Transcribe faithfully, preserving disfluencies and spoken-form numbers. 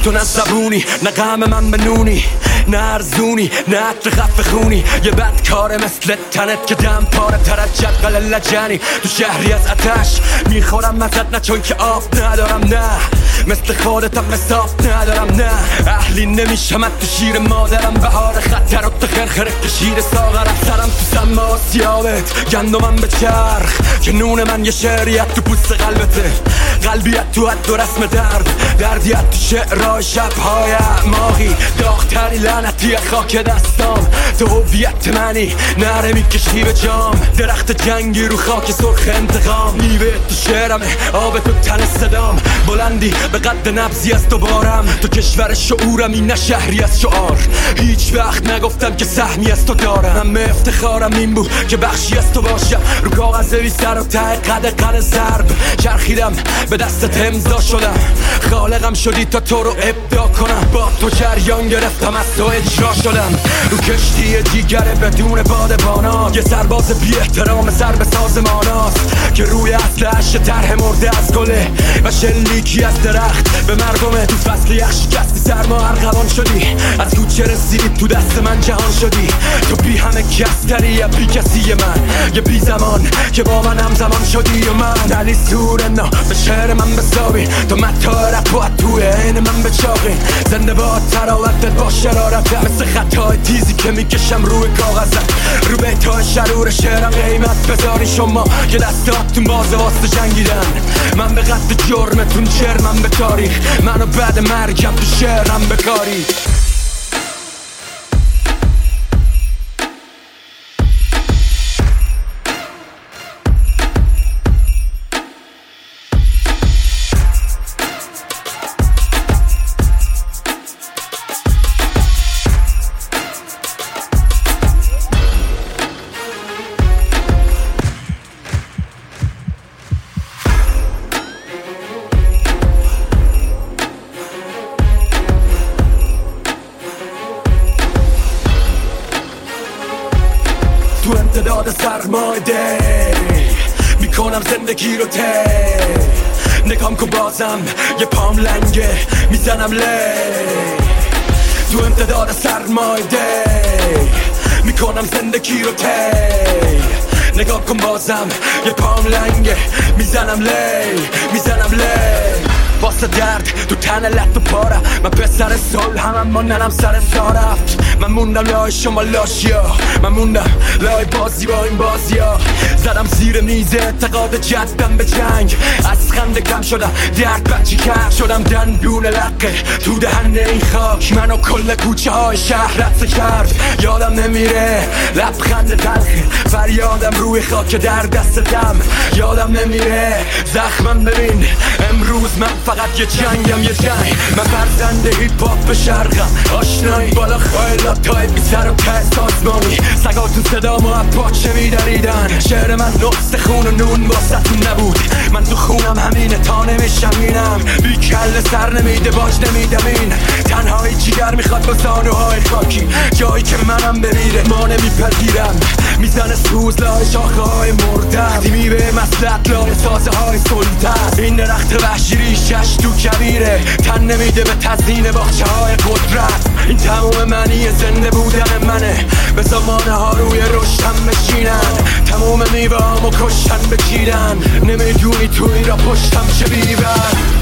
تو نه زبونی نه غم من بنونی، نه ارزونی نه عطر خفه خونی. یه بدکاره مثل تنت که دم پاره ترت جدول لجنی. تو شهری از آتش میخورم مزد، نه چون که آب ندارم، نه مثل خودتم مساف ندارم، نه اهلی نمیشم تو شیر مادرم. بهار خطر و تو خرخره کشیر ساغرم. سرم تو سما سیابت گندمم به چرخ، که نون من یه شعریت تو پوست قلبته. قلبیت تو حد و رسم درد، دردیت تو شعرهای شبهای اعماقی. داغتری لعنتی خاک دستام، تو هویت منی نره میکشی به جام. درخت جنگی رو خاک سرخ انتقام، میوه تو شعرمه آب تو تن صدام. بلندی به قد نبضی از دوبارم، تو کشور شعورمی نه شهری از شعار. هیچ وقت نگفتم که سهمی از تو دارم، همه افتخارم این بود که بخشی از تو باشم. رو کاغذ بی سر و ته قد قد ضرب چرخیدم، به دستت امضا شدم. خالقم شدی تا تو رو ابداع کنم، با تو جریان گرفتم از تو اجرا شدم. رو کشتی دیگره بدون بادبانا، یه سرباز بی احترام سر به سازماناست که روی اصلش طرح مرده از گله و شلیکی از درخت به مردمه. تو فصل یخ شکستی سرما ارغوان شدی، از کوچه رسیدی تو دست من جهان شدی. تو بی همه کسکری یا بی کسی من، یه بی زمان که با من همزمان شدی. و من علی سورنا به شهر من بسابی، تو متا رفت توی عین من بچاقی. زنده با تراوتت با شرارتم، مثل خطای تیزی که میکشم روی کاغذم. رو بیتای شرور شعرم قیمت بذاری شما که دستاتون بازه واسه جنگیدن. من به قد جرمتون جرمم به تاریخ، منو بعد مرگم تو شعرم بکاری. تو امتداد سرمایده میکنم زندگی رو تی. نگام کن بازم یه پام لنگه میزنم لی. تو امتداد سرمایده میکنم زندگی رو تی. نگاه کن بازم یه پام لنگه میزنم لی میزنم لی. واسه درد تو تن لط و پارم، من پسر سال هم اما ننم سر سا رفت. من موندم لای شما لاشیا، من موندم لای بازی با این بازیا. زدم زیر میز اعتقاد جدم به جنگ، از خنده کم شدم درد بچی کرد. شدم دندون لقه تو دهن این خاک، منو کل کوچه های شهر رد کرد. یادم نمیره لبخند تلخه فریادم روی خاک در دستم. یادم نمیره زخمم ببین امروز من فقط یه جنگم یه جنگ. من فرزند هیپ هاپ شرقم، آشنایی بالا خایلات تای بی سر و ته سازمانی. سگاتون صدامو از پاچه میدریدن، شعر من نقص خون و نون واسه‌تون نبود. من تو خونم همینه تا نمیشمینم، بی کل سر نمیده باج نمیدم. این تنهایی جیگر میخواد با زانوهای خاکی، جایی که منم بمیره ما نمیپذیرم. میزنه سوز لای شاخه های مردم، تیمی به مسلط لای سازه های سلطت. این درخت وحشی ریشش تو کبیره، تن نمیده به تزیین باغچه های قدرت. این تموم منی زنده بودن منه، به زمانه ها روی رشتم بشینن. تموم میوه همو کشتن بچیدن، نمیدونی توی را پشتم چه بیبن.